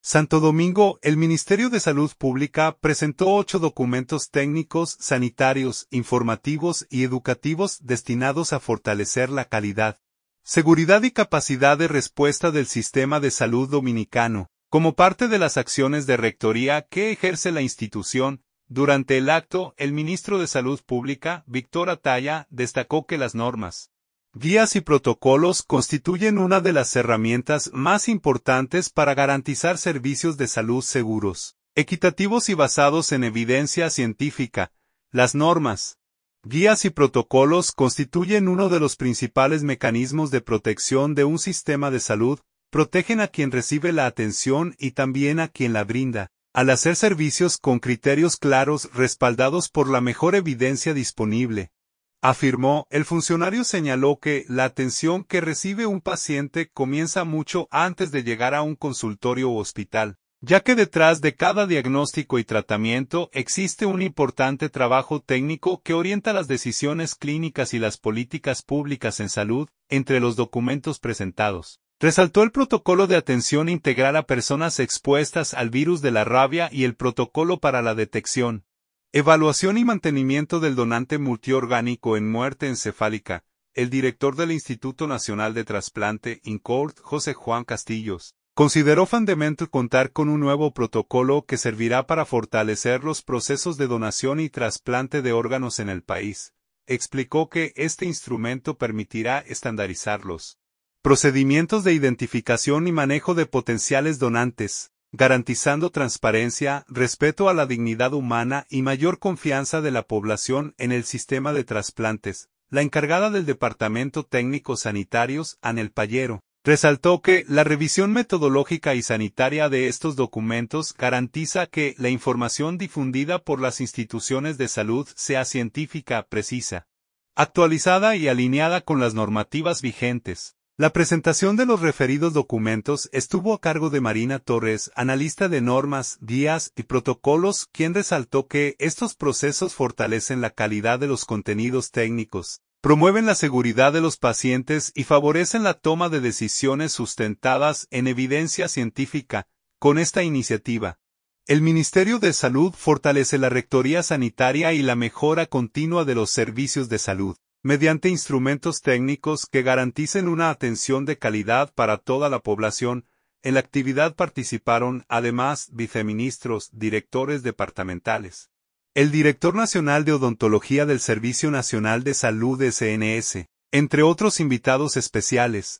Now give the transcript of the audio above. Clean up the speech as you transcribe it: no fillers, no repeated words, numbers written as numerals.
Santo Domingo, el Ministerio de Salud Pública presentó 8 documentos técnicos, sanitarios, informativos y educativos destinados a fortalecer la calidad, seguridad y capacidad de respuesta del sistema de salud dominicano, como parte de las acciones de rectoría que ejerce la institución. Durante el acto, el ministro de Salud Pública, Víctor Ataya, destacó que las normas, guías y protocolos constituyen una de las herramientas más importantes para garantizar servicios de salud seguros, equitativos y basados en evidencia científica. Las normas, guías y protocolos constituyen uno de los principales mecanismos de protección de un sistema de salud, protegen a quien recibe la atención y también a quien la brinda, al hacer servicios con criterios claros respaldados por la mejor evidencia disponible. Afirmó, el funcionario señaló que la atención que recibe un paciente comienza mucho antes de llegar a un consultorio o hospital, ya que detrás de cada diagnóstico y tratamiento existe un importante trabajo técnico que orienta las decisiones clínicas y las políticas públicas en salud. Entre los documentos presentados, resaltó el protocolo de atención integral a personas expuestas al virus de la rabia y el protocolo para la detección, evaluación y mantenimiento del donante multiorgánico en muerte encefálica. El director del Instituto Nacional de Trasplante, INCORT, José Juan Castillos, consideró fundamental contar con un nuevo protocolo que servirá para fortalecer los procesos de donación y trasplante de órganos en el país. Explicó que este instrumento permitirá estandarizar los procedimientos de identificación y manejo de potenciales donantes, garantizando transparencia, respeto a la dignidad humana y mayor confianza de la población en el sistema de trasplantes. La encargada del Departamento Técnicos Sanitarios, Anel Payero, resaltó que la revisión metodológica y sanitaria de estos documentos garantiza que la información difundida por las instituciones de salud sea científica, precisa, actualizada y alineada con las normativas vigentes. La presentación de los referidos documentos estuvo a cargo de Marina Torres, analista de normas, guías y protocolos, quien resaltó que estos procesos fortalecen la calidad de los contenidos técnicos, promueven la seguridad de los pacientes y favorecen la toma de decisiones sustentadas en evidencia científica. Con esta iniciativa, el Ministerio de Salud fortalece la rectoría sanitaria y la mejora continua de los servicios de salud, mediante instrumentos técnicos que garanticen una atención de calidad para toda la población. En la actividad participaron, además, viceministros, directores departamentales, el director nacional de odontología del Servicio Nacional de Salud SNS, entre otros invitados especiales.